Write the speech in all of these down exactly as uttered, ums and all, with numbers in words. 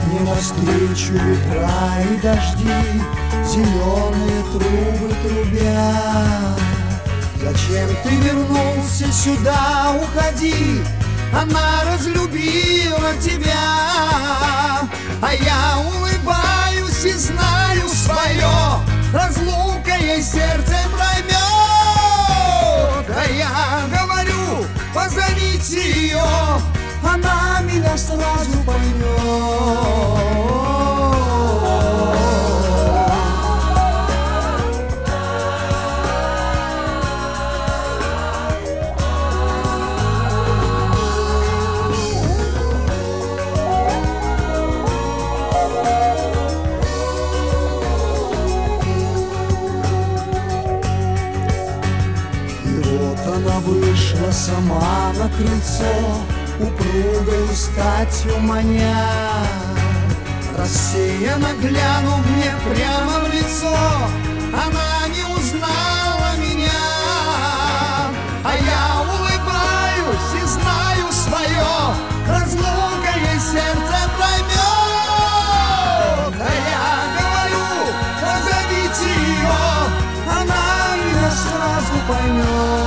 Мне навстречу ветра и дожди, зеленые трубы трубят. Зачем ты вернулся сюда, уходи, она разлюбила тебя. А я улыбаюсь и знаю свое, разлука ей сердце проймет. А я говорю, позовите ее, она меня сразу поймет. Она вышла сама на крыльцо, упругою статью маня. Рассеянно глянув мне прямо в лицо, она не узнала меня. А я улыбаюсь и знаю свое, разлука ей сердце проймет. А я говорю, позовите ее, она меня сразу поймет.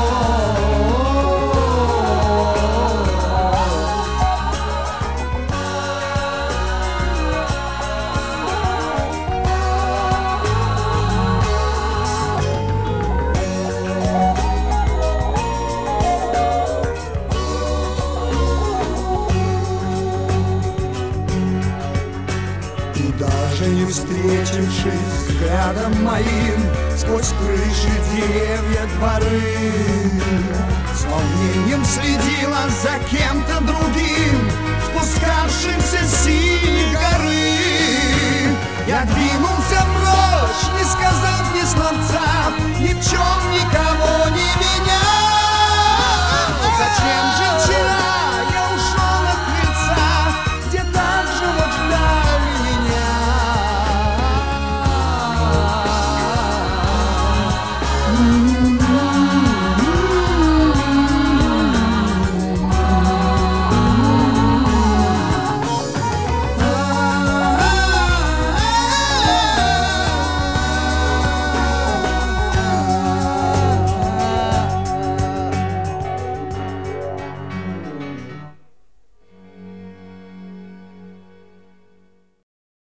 Даже не встретившись взглядом моим, сквозь крыши, деревья, дворы, с волнением следила за кем-то другим.